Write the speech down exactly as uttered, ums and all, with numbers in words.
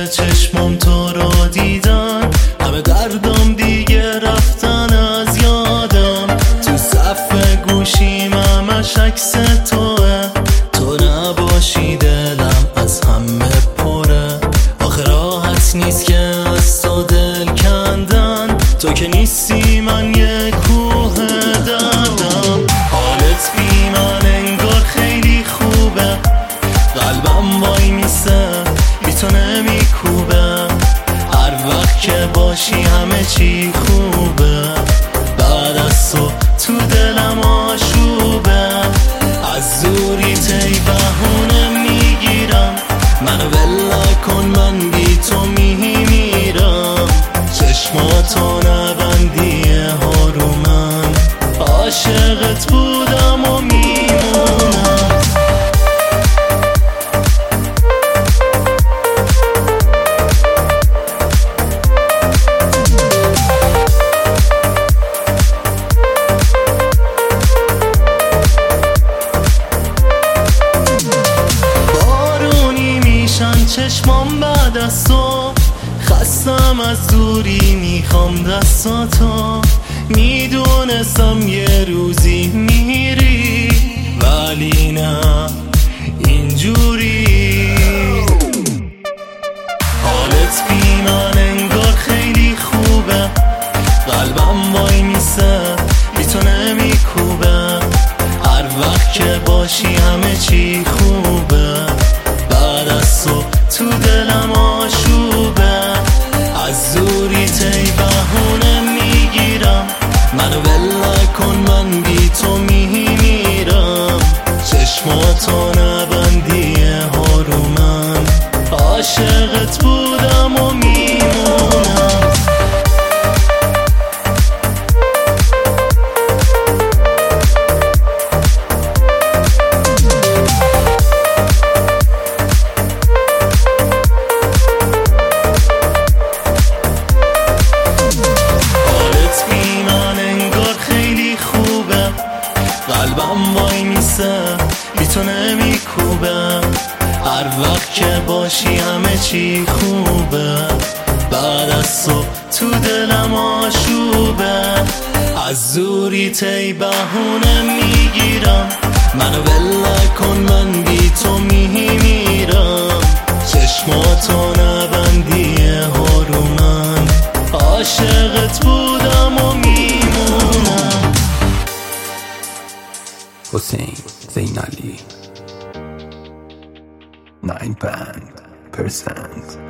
چشمام تو رو دیدن، همه دردم دیگه رفتن از یادم. تو صف گوشیم همش عکس توه، تو نباشی دلم از همه پره. آخه راحت نیست که از تو دل کندن، تو که نیستی من یه کوه دردم. حالت بی من انگار خیلی خوبه، قلبم وای میسه بی تو نمیکوبه. هر وقت که باشی همه چی خوبه، بعد از تو تو دلم آشوبه. از دوری تی بهونه میگیرم، منو ول کن من بی تو میمیرم. چشماتو نبندی هارومن، عاشقت بودم و میمونم. چشمام بعد از تو خستم، از دوری میخوام دستاتو. میدونستم یه روزی میری، ولی نه اینجوری. حالت بی من انگار خیلی خوبه، قلبم وای میسه بی تو نمیکوبه. هر وقت که باشی همه چی خوبه، بعد از تو تو دلم آشوبه. از دوری تی بهونه میگیرم، منو ول کن من بی تو میمیرم. چشماتو نبندی هارومن، عاشقت بودم و میمونم. قلبم وای میسه بی تو نمیکوبه. هر وقت که باشی همه چی خوبه، بعد از تو تو دلم آشوبه. از دوری تی بهونه میگیرم، منو ول کن من بی تو میمیرم. چشماتو نبندی هارومن، عاشقت بودم و میمونم. حسین زین علی nine band percent